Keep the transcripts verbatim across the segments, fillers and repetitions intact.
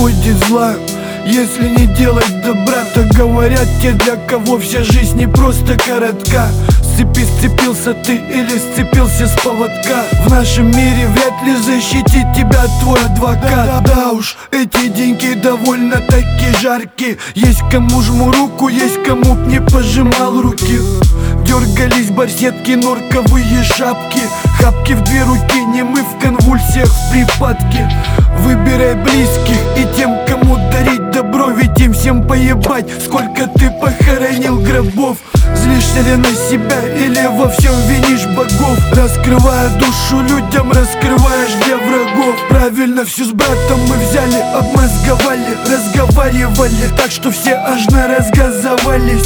будет зла, если не делать добра. Так говорят те, для кого вся жизнь не просто коротка. С цепи сцепился ты или сцепился с поводка. В нашем мире вряд ли защитит тебя твой адвокат. Да уж, эти деньги довольно-таки жаркие. Есть кому жму руку, есть кому б не пожимал руки. Дергались барсетки, норковые шапки, хапки в две руки, не мы в конвульсиях, в припадке. Выбирай близких и тем, кому дарить добро, ведь им всем поебать, сколько ты похоронил гробов. Злишься ли на себя или во всем винишь богов? Раскрывая душу людям, раскрываешь для врагов. Правильно, всю с братом мы взяли, обмозговали, разговаривали так, что все аж наразгазовались.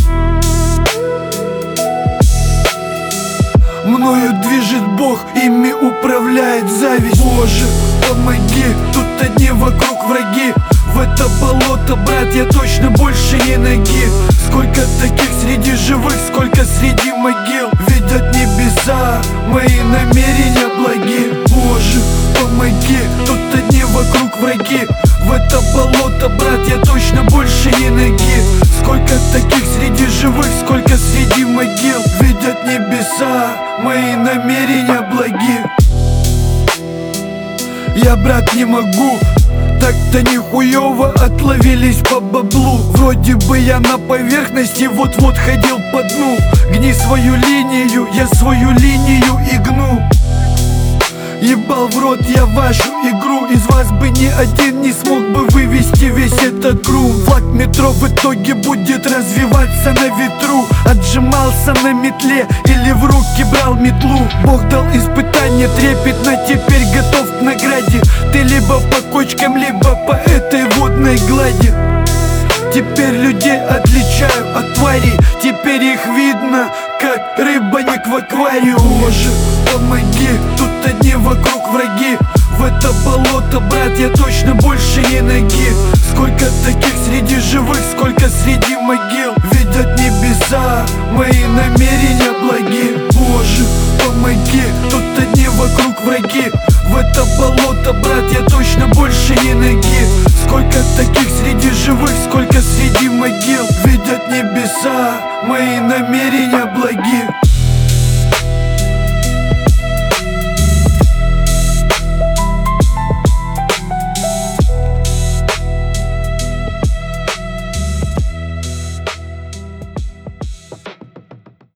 Мною движет Бог, ими управляет зависть. Боже, помоги, тут одни вокруг враги. В это болото, брат, я точно больше не ноги. Сколько таких среди живых, сколько среди могил. Видят небеса, мои намерения благи. Боже, помоги, тут одни вокруг враги. В это болото, брат, я точно больше не ноги. Сколько таких среди живых, сколько среди могил. Видят небеса, мои намерения благи. Я, брат, не могу, так-то нихуёво отловились по баблу. Вроде бы я на поверхности, вот-вот ходил по дну. Гни свою линию, я свою линию и гну. Ебал в рот я вашу игру. Из вас бы ни один не смог бы вывести весь этот грум. Флаг метро в итоге будет развиваться на ветру. Отжимался на метле или в руки брал метлу. Бог дал испытание трепетно, теперь готов к награде. Ты либо по кочкам, либо по этой водной глади. Теперь людей отличаю от тварей. Теперь их видно, как рыбаник в аквариуме. Боже, помоги, тут одни вокруг враги. В это болото, брат, я точно больше не ноги. Сколько таких среди живых, сколько среди могил. Видят небеса, мои намерения благи. Боже, помоги, тут одни вокруг враги. В это болото, брат, я точно больше не ноги. Сколько таких среди живых, сколько среди могил. Видят небеса, мои намерения благи.